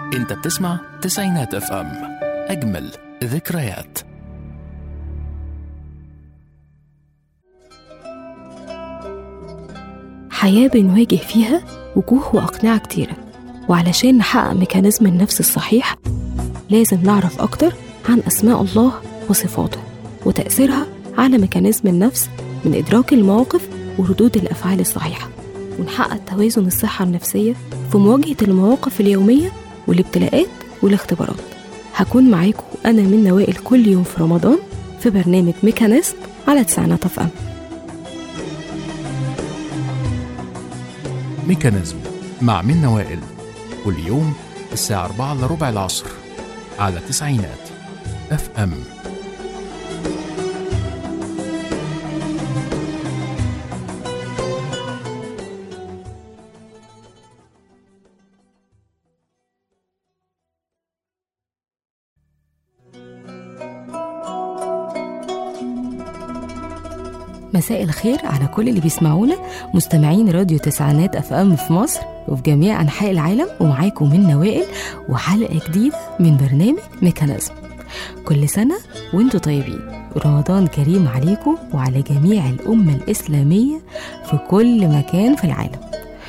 انت بتسمع تسعينات اف ام، اجمل ذكريات. حياة بنواجه فيها وجوه وأقنعة كتيرة، وعلشان نحقق ميكانيزم النفس الصحيح لازم نعرف أكتر عن أسماء الله وصفاته وتأثيرها على ميكانيزم النفس من إدراك المواقف وردود الأفعال الصحيحة، ونحقق توازن الصحة النفسية في مواجهة المواقف اليومية والابتلاءات والاختبارات. هكون معاكم أنا من نوائل كل يوم في رمضان في برنامج ميكانيزم على تسعينات اف ام. ميكانيزم مع من نوائل كل يوم الساعة 4:15 العصر على تسعينات اف ام. مساء الخير على كل اللي بيسمعونا، مستمعين راديو تسعينات اف ام في مصر وفي جميع انحاء العالم، ومعاكم من نوائل وحلقة جديدة من برنامج ميكانيزم. كل سنة وانتم طيبين، رمضان كريم عليكم وعلى جميع الأمة الإسلامية في كل مكان في العالم.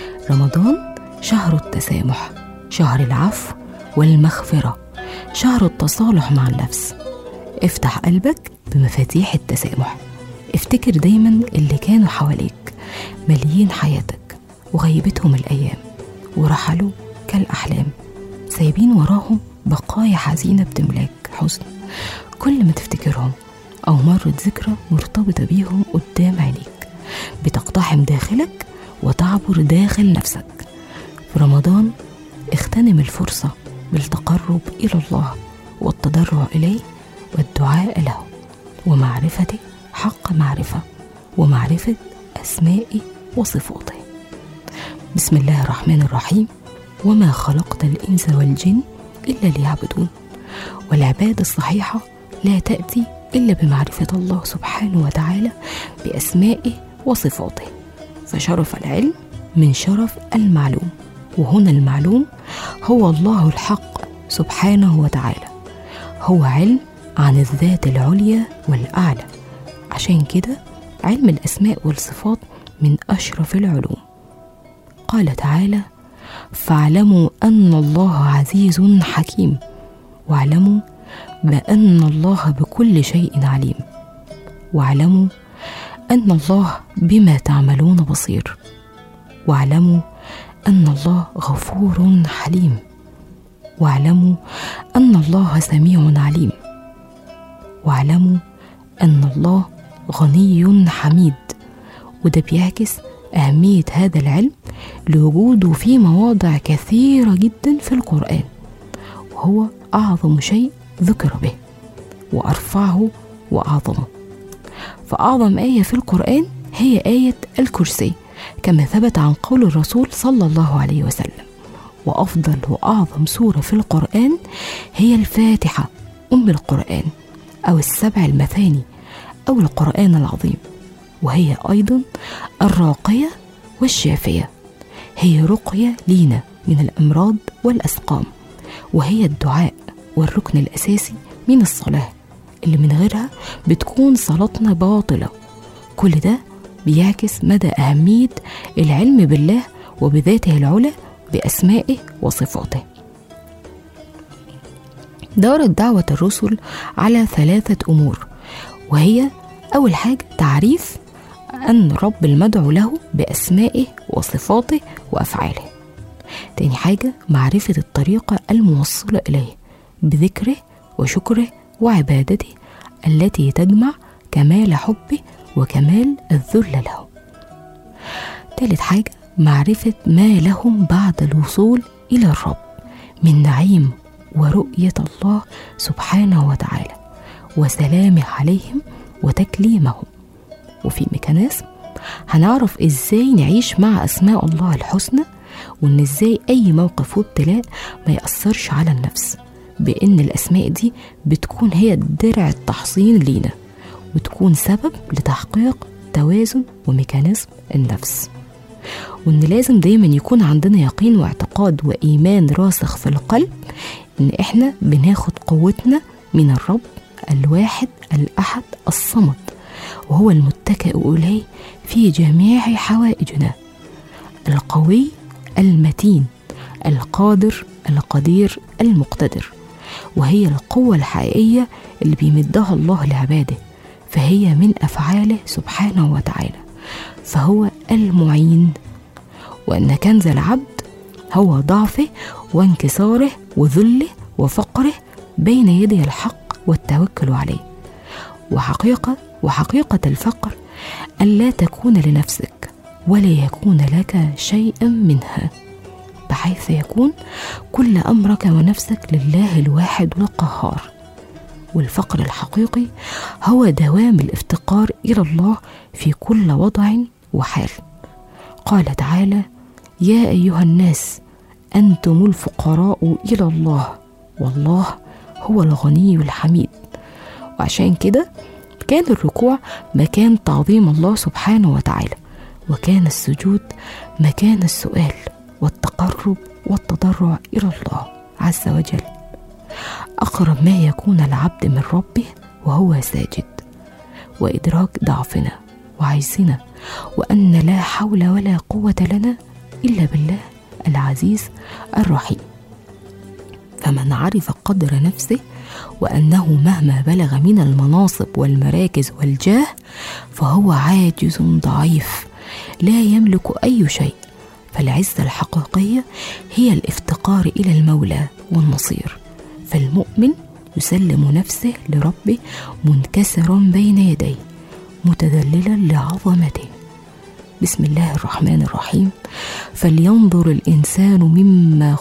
رمضان شهر التسامح، شهر العفو والمغفرة، شهر التصالح مع النفس. افتح قلبك بمفاتيح التسامح. افتكر دايما اللي كانوا حواليك مليين حياتك وغيبتهم الأيام ورحلوا كالأحلام، سايبين وراهم بقايا حزينة بتملاك حزن. كل ما تفتكرهم أو مرت ذكرى مرتبطة بيهم قدام عينيك بتقتحم داخلك وتعبر داخل نفسك. في رمضان اغتنم الفرصة بالتقرب إلى الله والتضرع إليه والدعاء له ومعرفته حق معرفة ومعرفة أسمائه وصفاته. بسم الله الرحمن الرحيم. وما خلقت الإنس والجن إلا ليعبدون. والعبادة الصحيحة لا تأتي إلا بمعرفة الله سبحانه وتعالى بأسمائه وصفاته، فشرف العلم من شرف المعلوم، وهنا المعلوم هو الله الحق سبحانه وتعالى، هو علم عن الذات العليا والأعلى. عشان كده علم الأسماء والصفات من أشرف العلوم. قال تعالى: فاعلموا أن الله عزيز حكيم، واعلموا بأن الله بكل شيء عليم، واعلموا أن الله بما تعملون بصير، واعلموا أن الله غفور حليم، واعلموا أن الله سميع عليم، واعلموا أن الله غني حميد. وده بيعكس أهمية هذا العلم لوجوده في مواضع كثيرة جدا في القرآن، وهو أعظم شيء ذكر به وأرفعه وأعظمه. فأعظم آية في القرآن هي آية الكرسي كما ثبت عن قول الرسول صلى الله عليه وسلم. وأفضل وأعظم سورة في القرآن هي الفاتحة أم القرآن أو السبع المثاني أو القرآن العظيم، وهي أيضا الراقية والشافية، هي رقية لينا من الأمراض والأسقام، وهي الدعاء والركن الأساسي من الصلاة اللي من غيرها بتكون صلاتنا باطلة. كل ده بيعكس مدى أهمية العلم بالله وبذاته العلى بأسمائه وصفاته. دارت دعوة الرسل على 3 أمور، وهي أول حاجة تعريف أن رب المدعو له بأسمائه وصفاته وأفعاله. تاني حاجة معرفة الطريقة الموصلة إليه بذكره وشكره وعبادته التي تجمع كمال حبه وكمال الذل له. تالت حاجة معرفة ما لهم بعد الوصول إلى الرب من نعيم ورؤية الله سبحانه وتعالى وسلامه عليهم وتكليمهم. وفي ميكانيزم هنعرف ازاي نعيش مع أسماء الله الحسنى، وان ازاي اي موقف وابتلاء ما يأثرش على النفس، بان الأسماء دي بتكون هي درع التحصين لينا وتكون سبب لتحقيق توازن وميكانيزم النفس. وإن لازم دايما يكون عندنا يقين واعتقاد وإيمان راسخ في القلب إن إحنا بناخد قوتنا من الرب الواحد الأحد الصمد، وهو المتكئ إليه في جميع حوائجنا، القوي المتين القادر القدير المقتدر. وهي القوة الحقيقية اللي بيمدها الله لعباده، فهي من أفعاله سبحانه وتعالى، فهو المعين. وأن كنز العبد هو ضعفه وانكساره وذله وفقره بين يدي الحق والتوكل عليه. وحقيقة الفقر أن لا تكون لنفسك ولا يكون لك شيئا منها، بحيث يكون كل أمرك ونفسك لله الواحد القهار. والفقر الحقيقي هو دوام الافتقار إلى الله في كل وضع وحال. قال تعالى: يا أيها الناس أنتم الفقراء إلى الله والله هو الغني الحميد. وعشان كده كان الركوع مكان تعظيم الله سبحانه وتعالى، وكان السجود مكان السؤال والتقرب والتضرع إلى الله عز وجل. أقرب ما يكون العبد من ربه وهو ساجد، وإدراك ضعفنا وعجزنا، وأن لا حول ولا قوة لنا إلا بالله العزيز الرحيم. فمن عرف قدر نفسه وأنه مهما بلغ من المناصب والمراكز والجاه فهو عاجز ضعيف لا يملك أي شيء، فالعزة الحقيقية هي الافتقار إلى المولى والنصير. فالمؤمن يسلم نفسه لربه منكسرا بين يديه متذللا لعظمته. بسم الله الرحمن الرحيم. فلينظر الإنسان مما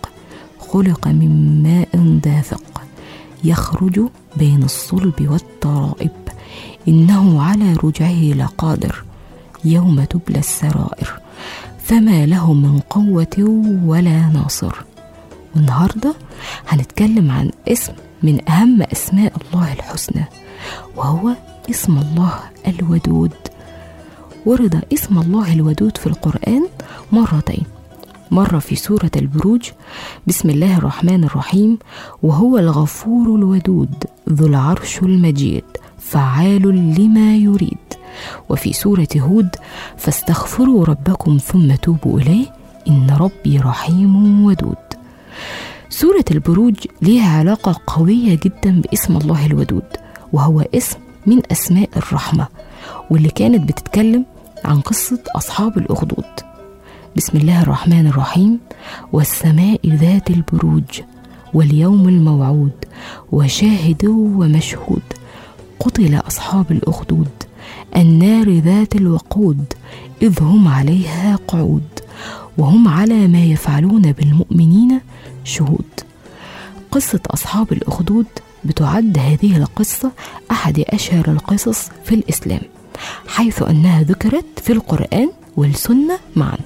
خلق من ماء دافق يخرج بين الصلب والترائب إنه على رجعه لقادر يوم تبلى السرائر فما له من قوة ولا ناصر. والنهاردة هنتكلم عن اسم من أهم أسماء الله الحسنى، وهو اسم الله الودود. ورد اسم الله الودود في القرآن مرتين، مرة في سورة البروج بسم الله الرحمن الرحيم: وهو الغفور الودود ذو العرش المجيد فعال لما يريد. وفي سورة هود: فاستغفروا ربكم ثم توبوا إليه إن ربي رحيم ودود. سورة البروج ليها علاقة قوية جدا باسم الله الودود، وهو اسم من أسماء الرحمة، واللي كانت بتتكلم عن قصة أصحاب الأخدود. بسم الله الرحمن الرحيم: والسماء ذات البروج واليوم الموعود وشاهد ومشهود قتل أصحاب الأخدود النار ذات الوقود إذ هم عليها قعود وهم على ما يفعلون بالمؤمنين شهود. قصة أصحاب الأخدود بتعد هذه القصة أحد أشهر القصص في الإسلام، حيث أنها ذكرت في القرآن والسنة معا.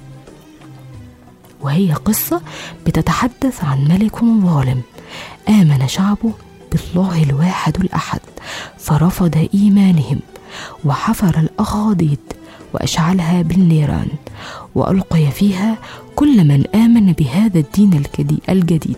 وهي قصة بتتحدث عن ملك ظالم آمن شعبه بالله الواحد الأحد فرفض إيمانهم وحفر الأخاديد وأشعلها بالنيران وألقي فيها كل من آمن بهذا الدين الجديد.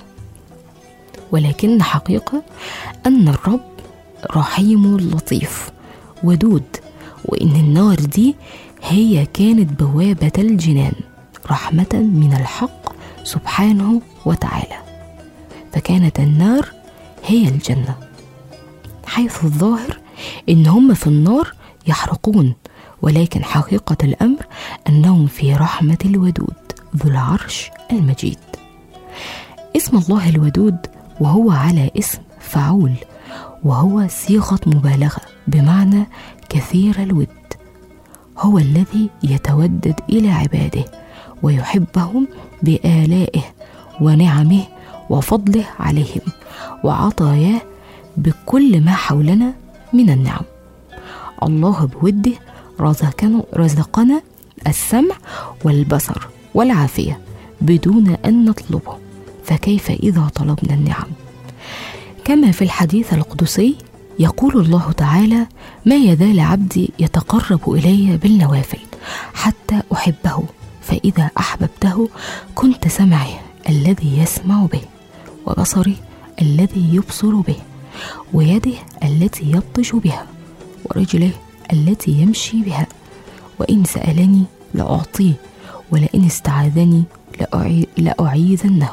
ولكن حقيقة أن الرب رحيم لطيف ودود، وإن النار دي هي كانت بوابة الجنان رحمة من الحق سبحانه وتعالى، فكانت النار هي الجنة، حيث الظاهر إن هم في النار يحرقون، ولكن حقيقة الأمر أنهم في رحمة الودود ذو العرش المجيد. اسم الله الودود وهو على اسم فعول، وهو صيغة مبالغة بمعنى كثير الود. هو الذي يتودد إلى عباده ويحبهم بآلائه ونعمه وفضله عليهم وعطاياه بكل ما حولنا من النعم. الله بوده رزقنا السمع والبصر والعافية بدون أن نطلبه، فكيف إذا طلبنا النعم؟ كما في الحديث القدسي يقول الله تعالى: ما يزال عبدي يتقرب إلي بالنوافل حتى أحبه، فإذا أحببته كنت سمعه الذي يسمع به، وبصري الذي يبصر به، ويده التي يبطش بها، ورجله التي يمشي بها. وإن سألني لأعطيه، ولئن استعاذني لأعيذنه.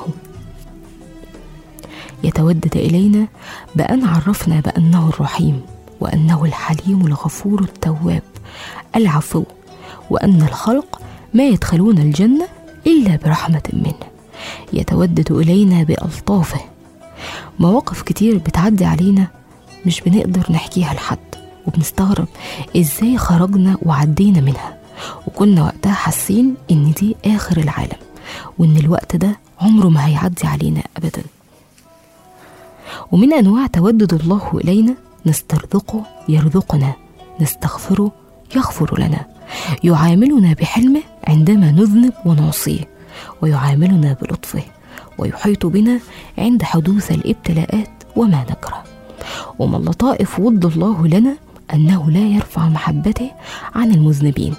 يتودد إلينا بأن عرفنا بأنه الرحيم، وأنه الحليم الغفور التواب العفو، وأن الخلق ما يدخلون الجنة إلا برحمة منه. يتودد إلينا بألطافه. مواقف كتير بتعدي علينا مش بنقدر نحكيها لحد، وبنستغرب إزاي خرجنا وعدينا منها، وكنا وقتها حاسين إن دي آخر العالم، وإن الوقت ده عمره ما هيعدي علينا أبدا. ومن أنواع تودد الله إلينا: نسترزقه يرزقنا، نستغفره يغفر لنا، يعاملنا بحلمه عندما نذنب ونعصيه، ويعاملنا بلطفه، ويحيط بنا عند حدوث الابتلاءات وما نكره. ومن لطائف ود الله لنا أنه لا يرفع محبته عن المذنبين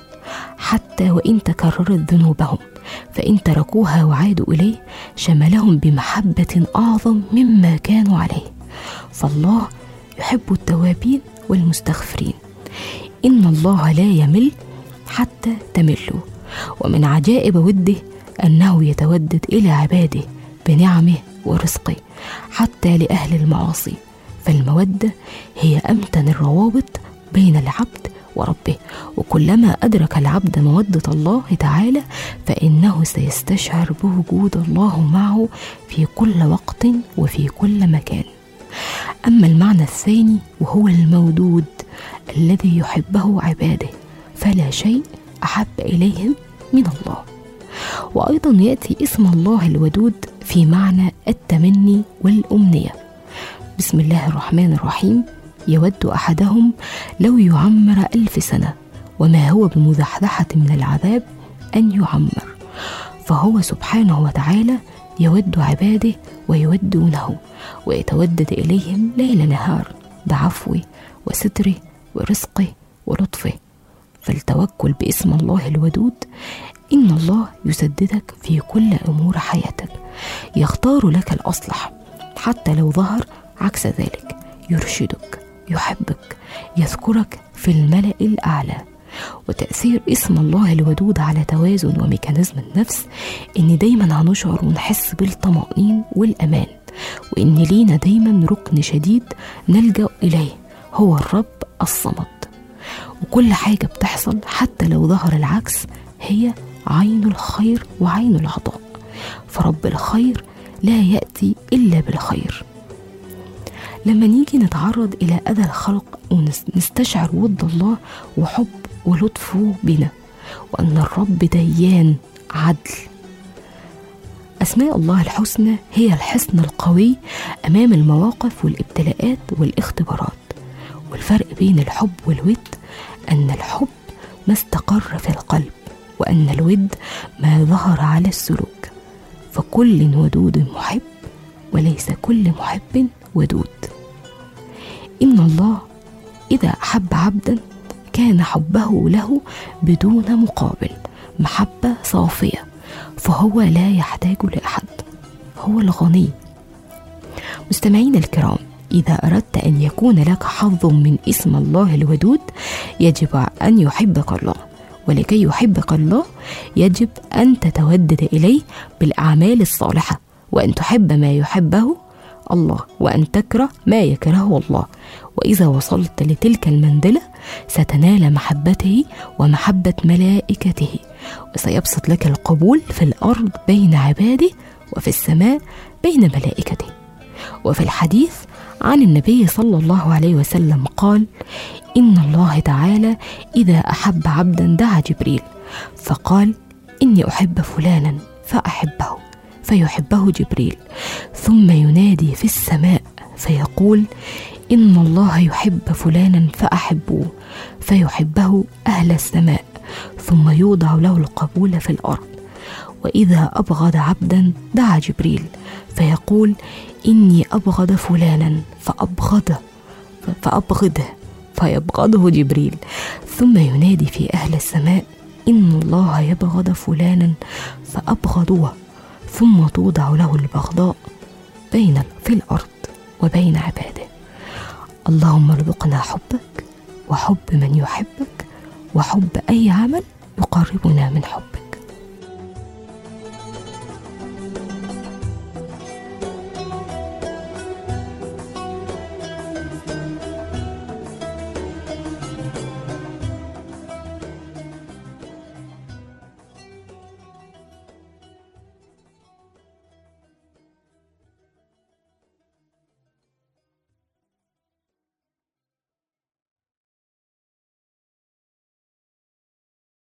حتى وإن تكررت ذنوبهم، فإن تركوها وعادوا إليه شملهم بمحبة أعظم مما كانوا عليه. فالله يحب التوابين والمستغفرين. إن الله لا يمل حتى تملوا. ومن عجائب وده أنه يتودد إلى عباده بنعمه ورزقه حتى لأهل المعاصي، فالمودة هي أمتن الروابط بين العبد وربه. وكلما أدرك العبد مودة الله تعالى فإنه سيستشعر بوجود الله معه في كل وقت وفي كل مكان. أما المعنى الثاني وهو المودود الذي يحبه عباده، فلا شيء أحب إليهم من الله. وأيضا يأتي اسم الله الودود في معنى التمني والأمنية. بسم الله الرحمن الرحيم: يود أحدهم لو يعمر 1000 سنة وما هو بمزحزحة من العذاب أن يعمر. فهو سبحانه وتعالى يود عباده ويودونه، ويتودد إليهم ليل نهار بعفوه وستره ورزقه ولطفه. فالتوكل باسم الله الودود إن الله يسددك في كل أمور حياتك، يختار لك الأصلح حتى لو ظهر عكس ذلك، يرشدك، يحبك، يذكرك في الملأ الأعلى. وتأثير اسم الله الودود على توازن وميكانيزم النفس إن دايما هنشعر ونحس بالطمأنين والأمان، وإن لينا دايما ركن شديد نلجأ إليه هو الرب الصمد. وكل حاجة بتحصل حتى لو ظهر العكس هي عين الخير وعين العطاء، فرب الخير لا يأتي إلا بالخير. لما نيجي نتعرض إلى أذى الخلق ونستشعر ود الله وحب ولطفه بنا، وأن الرب ديان عدل. أسماء الله الحسنى هي الحصن القوي أمام المواقف والابتلاءات والاختبارات. والفرق بين الحب والود أن الحب ما استقر في القلب، وأن الود ما ظهر على السلوك. فكل ودود محب وليس كل محب ودود. إن الله إذا أحب عبدا كان حبه له بدون مقابل، محبة صافية، فهو لا يحتاج لأحد، هو الغني. مستمعين الكرام، إذا أردت أن يكون لك حظ من اسم الله الودود يجب أن يحبك الله، ولكي يحبك الله يجب أن تتودد إليه بالأعمال الصالحة، وأن تحب ما يحبه الله، وأن تكره ما يكرهه الله. وإذا وصلت لتلك المنزلة ستنال محبته ومحبة ملائكته، وسيبسط لك القبول في الأرض بين عباده، وفي السماء بين ملائكته. وفي الحديث عن النبي صلى الله عليه وسلم قال: إن الله تعالى إذا أحب عبدا دعا جبريل فقال: إني أحب فلانا فأحبه، فيحبه جبريل، ثم ينادي في السماء فيقول: إن الله يحب فلانا فأحبوه، فيحبه أهل السماء، ثم يوضع له القبول في الأرض. وإذا أبغض عبدا دعا جبريل فيقول: إني أبغض فلانا فأبغضه، فيبغضه جبريل، ثم ينادي في أهل السماء: إن الله يبغض فلانا فأبغضوه، ثم توضع له البغضاء في الأرض وبين عباده. اللهم ارزقنا حبك وحب من يحبك وحب أي عمل يقربنا من حبك.